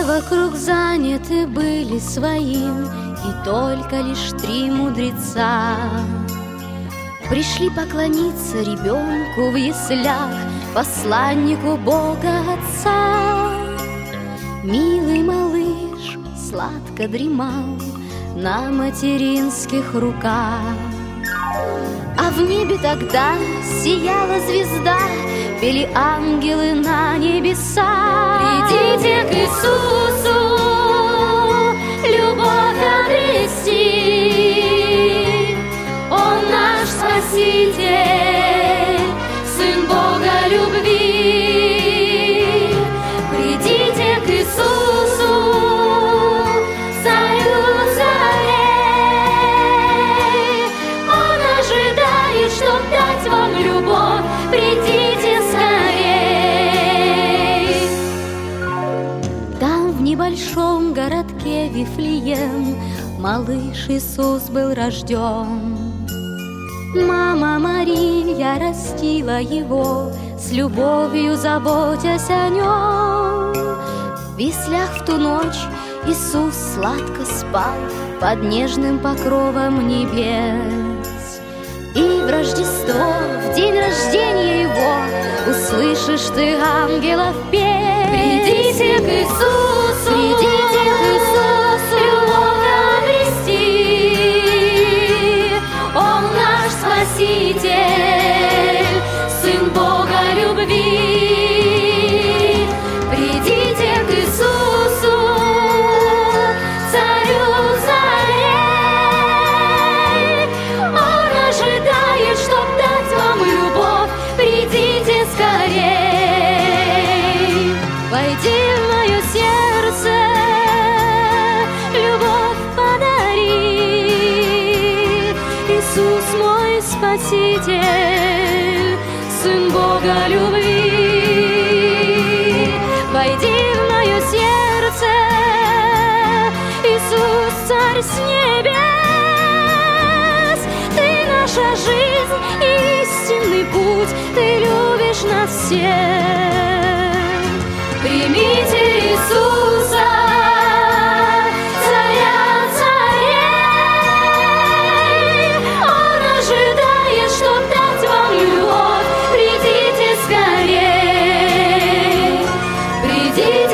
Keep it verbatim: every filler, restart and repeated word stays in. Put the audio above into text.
вокруг заняты были своим, и только лишь три мудреца пришли поклониться ребенку в яслях, посланнику Бога Отца. Милый малыш сладко дремал на материнских руках, а в небе тогда сияла звезда, пели ангелы на небесах. Придите к Иисусу, любовь обрести, Он наш Спаситель, Сын Бога любви. Придите к Иисусу, Царю царей, Он ожидает, чтоб дать вам любовь. Придите скорей. Там, в небольшом городке Вифлеем, малыш Иисус был рожден. Мама Мария растила его, с любовью заботясь о нем. В яслях в ту ночь Иисус сладко спал под нежным покровом небес. И в Рождество, в день рождения его, услышишь ты ангелов петь. Придите к Иисусу, придите к Иисусу, любовь обрести, Он наш Спаситель, Сын Бога любви. Придите к Иисусу, Царю царей, Он ожидает, чтоб дать вам любовь. Придите скорей. Войди в мое сердце, любовь подари, Иисус мой Спаситель, Сын Бога любви. Войди в мое сердце, Иисус, Царь с небес. Ты наша жизнь и истинный путь, Ты любишь нас всех. Примите Иисуса, Царя царей, Он ожидает, чтоб дать вам любовь. Придите скорей. Придите